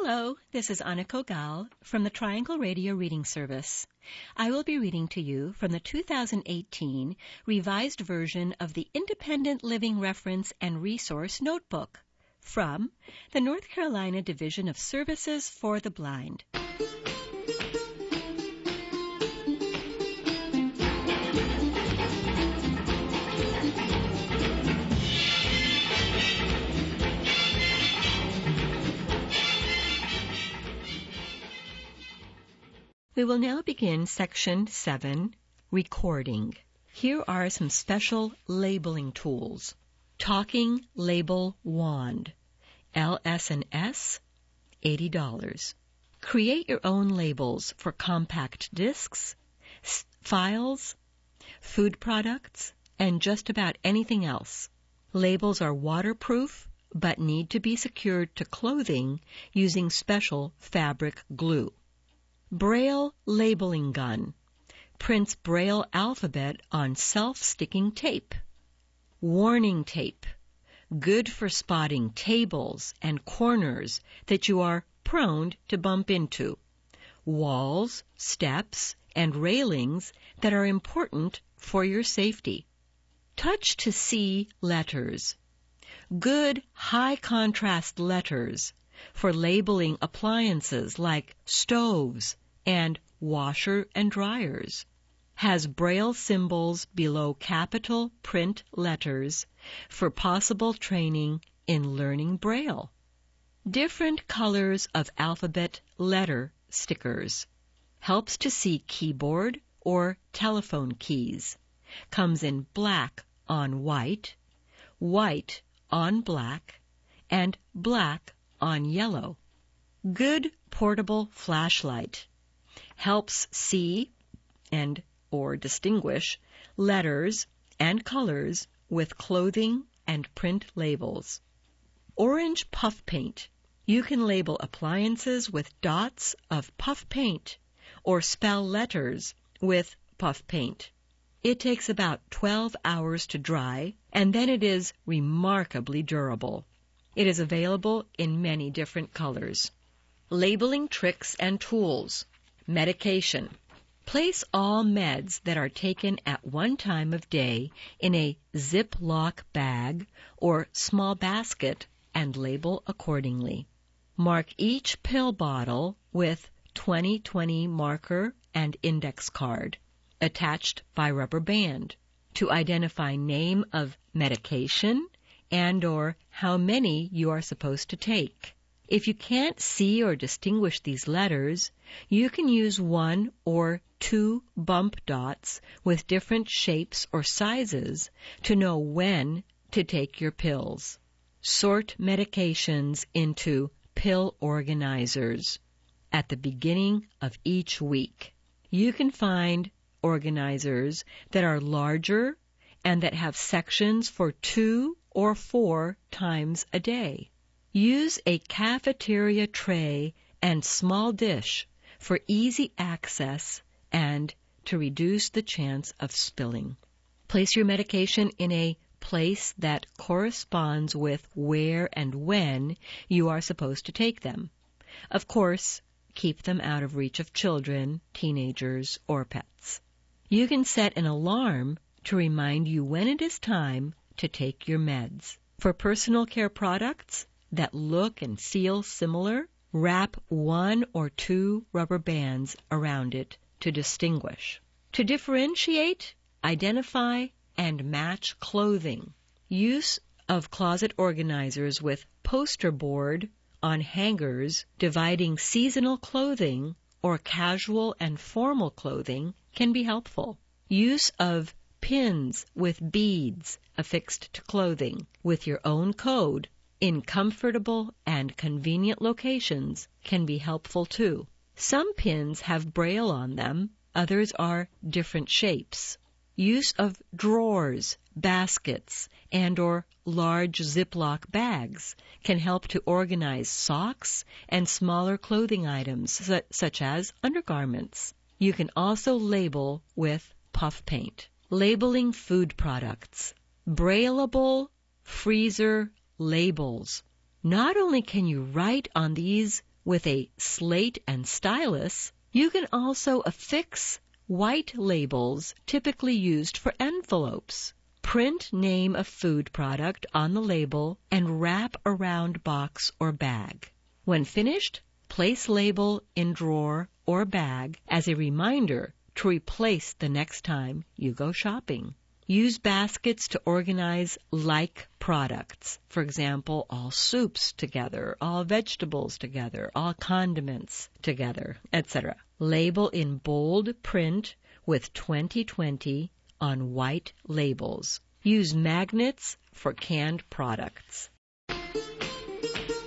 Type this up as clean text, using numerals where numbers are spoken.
Hello, this is Anna Kogal from the Triangle Radio Reading Service. I will be reading to you from the 2018 revised version of the Independent Living Reference and Resource Notebook from the North Carolina Division of Services for the Blind. We will now begin Section 7, Recording. Here are some special labeling tools. Talking Label Wand, LS&S, $80. Create your own labels for compact discs, files, food products, and just about anything else. Labels are waterproof, but need to be secured to clothing using special fabric glue. Braille Labeling Gun prints Braille alphabet on self-sticking tape. Warning tape, good for spotting tables and corners that you are prone to bump into, walls, steps, and railings that are important for your safety. Touch to see letters, good high-contrast letters for labeling appliances like stoves and washer and dryers. Has Braille symbols below capital print letters for possible training in learning Braille. Different colors of alphabet letter stickers. Helps to see keyboard or telephone keys. Comes in black on white, white on black, and black on yellow. Good portable flashlight. Helps see and or distinguish letters and colors with clothing and print labels. Orange puff paint. You can label appliances with dots of puff paint or spell letters with puff paint. It takes about 12 hours to dry, and then it is remarkably durable. It is available in many different colors. Labeling tricks and tools. Medication. Place all meds that are taken at one time of day in a Ziploc bag or small basket and label accordingly. Mark each pill bottle with 20/20 marker and index card, attached by rubber band, to identify name of medication and or how many you are supposed to take. If you can't see or distinguish these letters, you can use 1 or 2 bump dots with different shapes or sizes to know when to take your pills. Sort medications into pill organizers at the beginning of each week. You can find organizers that are larger and that have sections for 2 or 4 times a day. Use a cafeteria tray and small dish for easy access and to reduce the chance of spilling. Place your medication in a place that corresponds with where and when you are supposed to take them. Of course, keep them out of reach of children, teenagers, or pets. You can set an alarm to remind you when it is time to take your meds. For personal care products that look and feel similar, wrap 1 or 2 rubber bands around it to distinguish. To differentiate, identify, and match clothing. Use of closet organizers with poster board on hangers dividing seasonal clothing or casual and formal clothing can be helpful. Use of pins with beads affixed to clothing with your own code in comfortable and convenient locations can be helpful too. Some pins have Braille on them, others are different shapes. Use of drawers, baskets, and or large Ziploc bags can help to organize socks and smaller clothing items such as undergarments. You can also label with puff paint. Labeling food products. Brailleable freezer labels. Not only can you write on these with a slate and stylus, you can also affix white labels typically used for envelopes. Print name of food product on the label and wrap around box or bag. When finished, place label in drawer or bag as a reminder to replace the next time you go shopping. Use baskets to organize like products. For example, all soups together, all vegetables together, all condiments together, etc. Label in bold print with 2020 on white labels. Use magnets for canned products.